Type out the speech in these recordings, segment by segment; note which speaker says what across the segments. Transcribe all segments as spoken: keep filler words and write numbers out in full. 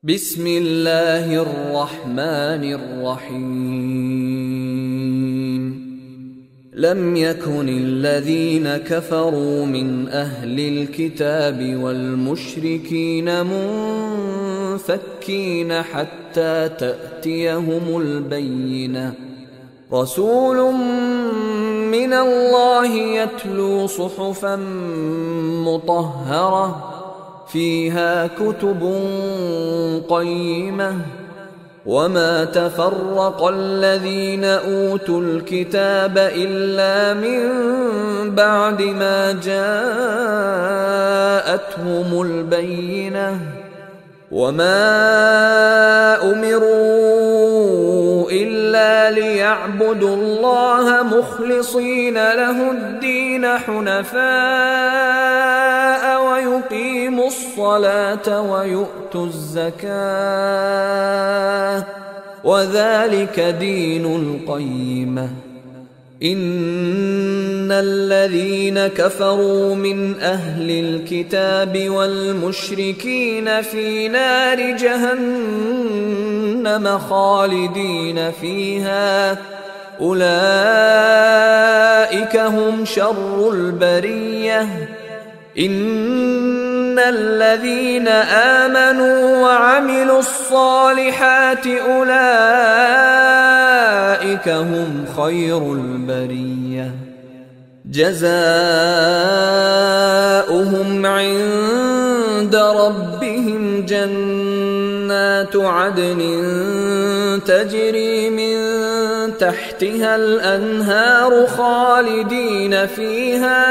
Speaker 1: بسم الله الرحمن الرحيم لم يكن الذين كفروا من أهل الكتاب والمشركين منفكين حتى تأتيهم البينة رسول من الله يتلو صحفا مطهرة فيها كتب قيمة وما تفرق الذين أوتوا الكتاب إلا من بعد ما جاءتهم البينة وما أمروا إلا ليعبدوا الله مخلصين له الدين حنفاء ويقيموا الصلاة ويؤتوا الزكاة وذلك دين القيمة إن الذين كفروا من أهل الكتاب والمشركين في نار جهنم خالدين فيها أولئك هم شر البرية إن الذين آمنوا وعملوا الصالحات أولئك هم خير البرية جزاؤهم عند ربهم جنات عدن تجري من تحتها الأنهار خالدين فيها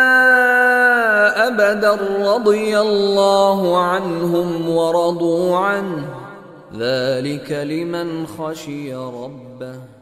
Speaker 1: أبدا رضي الله عنهم ورضوا عنه ذلك لمن خشي ربه.